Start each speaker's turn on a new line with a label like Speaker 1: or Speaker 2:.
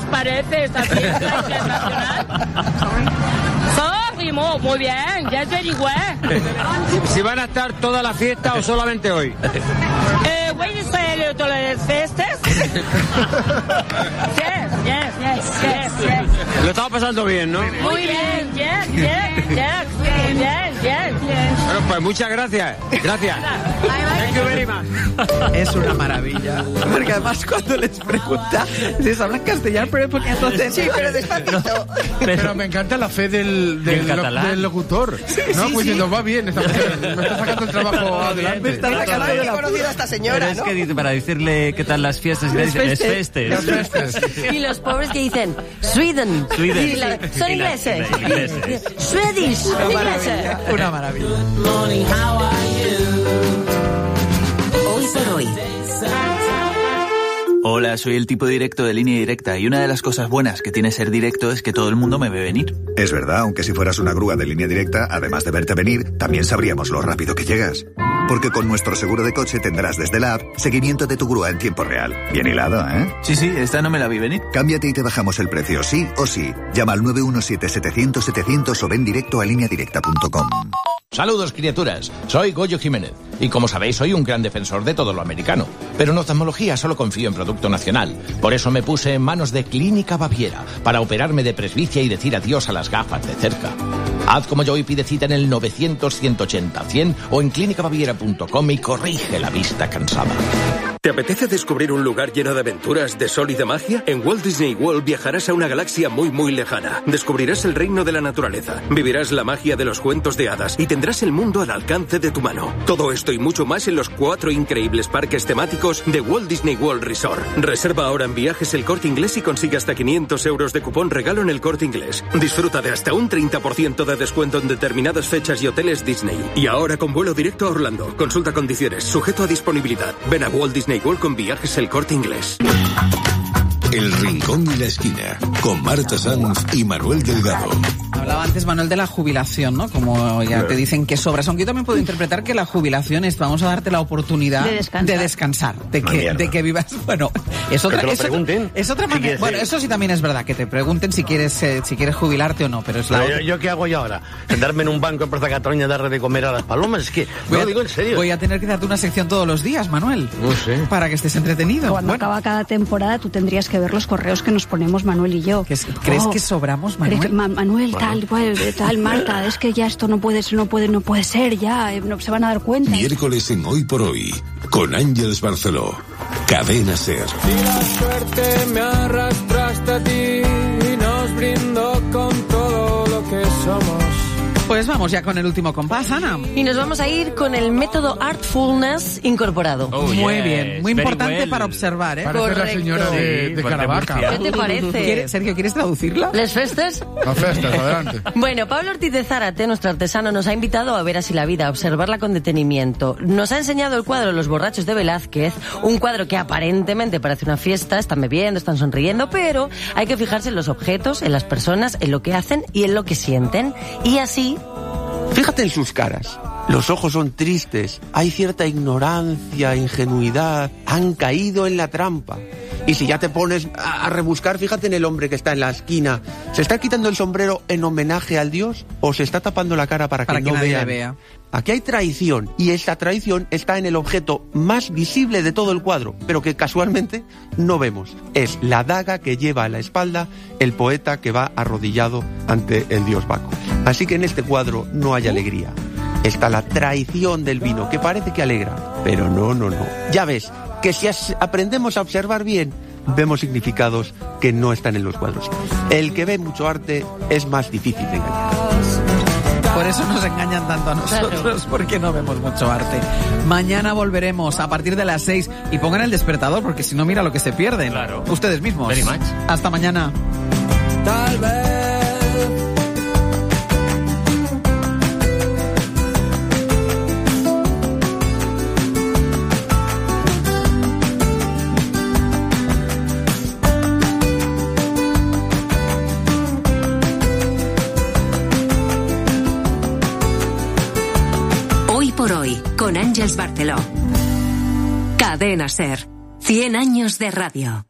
Speaker 1: parece esta fiesta internacional? Muy bien, ya es very well.
Speaker 2: Si van a estar toda la fiesta o solamente hoy.
Speaker 1: Voy a estar todas las fiestas. Yes.
Speaker 2: Lo estamos pasando bien, ¿no?
Speaker 1: Muy bien, yes.
Speaker 2: Bueno, pues muchas gracias. Gracias. Thank you very much.
Speaker 3: Es una maravilla. Porque además cuando les pregunta si se hablan castellano, pero porque entonces sí, pero despacito.
Speaker 4: Pero me encanta la fe del locutor.
Speaker 3: Sí,
Speaker 4: ¿no?
Speaker 3: sí,
Speaker 4: Pues
Speaker 3: sí.
Speaker 4: nos va bien, me está sacando el trabajo adelante.
Speaker 3: Me está sacando de la conocido a esta señora,
Speaker 5: Pero es
Speaker 3: ¿no?
Speaker 5: que dice, para decirle qué tal las fiestas, y le dice, les festes.
Speaker 6: Y los pobres que dicen Sweden.
Speaker 5: Sweden.
Speaker 6: Y son ingleses. Swedish.
Speaker 3: Una
Speaker 6: Ingleses.
Speaker 3: maravilla. Una maravilla.
Speaker 6: Hoy por hoy.
Speaker 7: Hola, soy el tipo directo de Línea Directa y una de las cosas buenas que tiene ser directo es que todo el mundo me ve venir.
Speaker 8: Es verdad, aunque si fueras una grúa de Línea Directa, además de verte venir, también sabríamos lo rápido que llegas. Porque con nuestro seguro de coche tendrás desde la app seguimiento de tu grúa en tiempo real. Bien hilado, ¿eh?
Speaker 7: Sí, esta no me la vi venir.
Speaker 8: Cámbiate y te bajamos el precio, sí o sí. Llama al 917-700-700 o ven directo a lineadirecta.com.
Speaker 9: Saludos, criaturas. Soy Goyo Jiménez. Y como sabéis, soy un gran defensor de todo lo americano. Pero en oftalmología solo confío en producto nacional. Por eso me puse en manos de Clínica Baviera para operarme de presbicia y decir adiós a las gafas de cerca. Haz como yo y pide cita en el 900-180-100 o en clínicabaviera.com y corrige la vista cansada.
Speaker 10: ¿Te apetece descubrir un lugar lleno de aventuras, de sol y de magia? En Walt Disney World viajarás a una galaxia muy muy lejana. Descubrirás el reino de la naturaleza, vivirás la magia de los cuentos de hadas y tendrás el mundo al alcance de tu mano. Todo esto y mucho más en los 4 increíbles parques temáticos de Walt Disney World Resort. Reserva ahora en Viajes El Corte Inglés y consigue hasta 500 euros de cupón regalo en El Corte Inglés. Disfruta de hasta un 30% de descuento en determinadas fechas y hoteles Disney. Y ahora con vuelo directo a Orlando. Consulta condiciones, sujeto a disponibilidad. Ven a Walt Disney World con Viajes El Corte Inglés.
Speaker 11: El Rincón y la Esquina, con Marta Sanz y Manuel Delgado.
Speaker 3: Hablaba antes, Manuel, de la jubilación, ¿no? Como ya te dicen que sobras. Aunque yo también puedo interpretar que la jubilación es, vamos a darte la oportunidad de descansar, de que vivas. Bueno, es otra,
Speaker 2: que te lo pregunten.
Speaker 3: Es otra manera. Bueno, eso sí también es verdad, que te pregunten si quieres jubilarte o no, pero es la otra.
Speaker 2: ¿Yo qué hago yo ahora? ¿Sentarme en un banco en Plaza Cataluña y darle de comer a las palomas? Es que, lo digo en serio.
Speaker 3: Voy a tener que darte una sección todos los días, Manuel.
Speaker 2: No sé.
Speaker 3: Para que estés entretenido.
Speaker 12: Cuando acaba cada temporada, tú tendrías que ver los correos que nos ponemos Manuel y yo.
Speaker 3: ¿Crees que sobramos, Manuel?
Speaker 12: Manuel, tal, Marta, es que ya esto no puede ser, ya, se van a dar cuenta.
Speaker 11: Miércoles en Hoy por Hoy, con Ángeles Barceló. Cadena SER.
Speaker 13: Si la suerte me arrastraste a ti y nos brindó con todo lo que somos.
Speaker 3: Pues vamos ya con el último compás, Ana.
Speaker 6: Y nos vamos a ir con el método Artfulness incorporado.
Speaker 3: Muy bien, muy importante para observar, ¿eh?
Speaker 4: Parece la señora de Caravaca.
Speaker 6: ¿Qué te parece?
Speaker 3: Sergio, ¿quieres traducirla?
Speaker 6: ¿Les festes?
Speaker 4: Las festas, adelante.
Speaker 6: Bueno, Pablo Ortiz de Zárate, nuestro artesano, nos ha invitado a ver así la vida, a observarla con detenimiento. Nos ha enseñado el cuadro Los borrachos de Velázquez, un cuadro que aparentemente parece una fiesta, están bebiendo, están sonriendo, pero hay que fijarse en los objetos, en las personas, en lo que hacen y en lo que sienten. Y así...
Speaker 14: Fíjate en sus caras. Los ojos son tristes, hay cierta ignorancia, ingenuidad, han caído en la trampa. Y si ya te pones a rebuscar, fíjate en el hombre que está en la esquina. ¿Se está quitando el sombrero en homenaje al dios o se está tapando la cara para que no
Speaker 3: nadie
Speaker 14: vean?
Speaker 3: le vea?
Speaker 14: Aquí hay traición y esa traición está en el objeto más visible de todo el cuadro, pero que casualmente no vemos. Es la daga que lleva a la espalda el poeta que va arrodillado ante el dios Baco. Así que en este cuadro no hay alegría. Está la traición del vino, que parece que alegra, pero no. Ya ves que si aprendemos a observar bien, vemos significados que no están en los cuadros. El que ve mucho arte es más difícil de engañar.
Speaker 3: Por eso nos engañan tanto a nosotros, porque no vemos mucho arte. Mañana volveremos a partir de las 6 y pongan el despertador, porque si no, mira lo que se pierden.
Speaker 5: Claro.
Speaker 3: Ustedes mismos.
Speaker 5: Very much.
Speaker 3: Hasta mañana.
Speaker 13: Tal vez.
Speaker 15: Por hoy, con Ángeles Barceló. Cadena SER. 100 años de radio.